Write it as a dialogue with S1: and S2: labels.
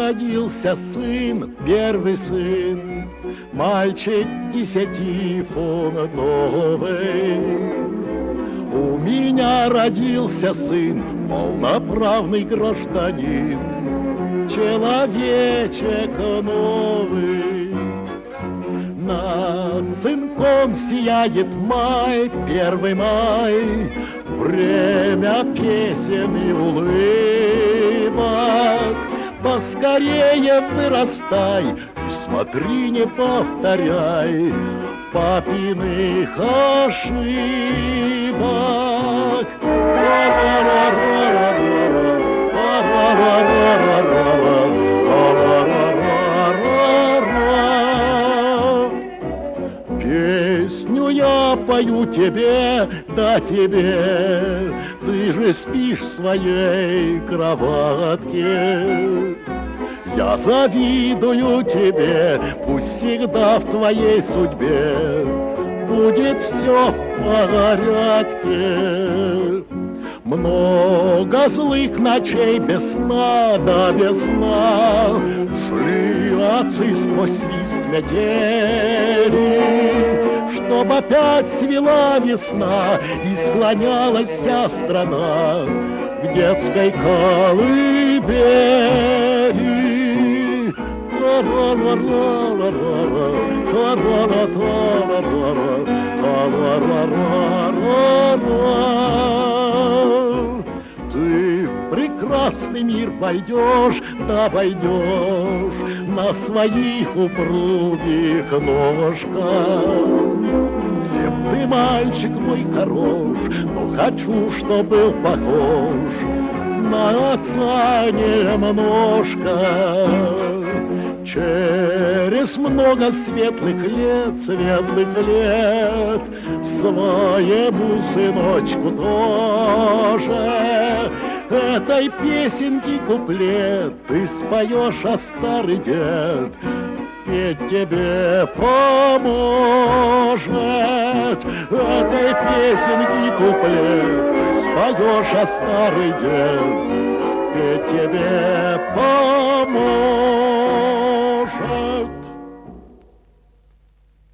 S1: родился сын, первый сын, мальчик 10 фунтовый. У меня родился сын, полноправный гражданин, человечек новый. Над сынком сияет май, 1 май, время песен и улыбок. Поскорее вырастай и смотри, не повторяй папиных ошибок. Песню я пою тебе, да тебе, ты же спишь в своей кроватке. Я завидую тебе, пусть всегда в твоей судьбе будет все в порядке. Много злых ночей без сна, да без сна, шли отцы сквозь свист метели, чтоб опять свела весна и склонялась вся страна к детской колыбели. Ты в прекрасный мир войдешь, да войдешь на своих упругих ножках. Всем ты, мальчик мой, хорош, но хочу, чтоб был похож на отца немножко. Через много светлых лет, своему сыночку тоже этой песенки куплет ты споешь, а старый дед петь тебе поможет. Этой песенки куплет споешь, а старый дед петь тебе поможет.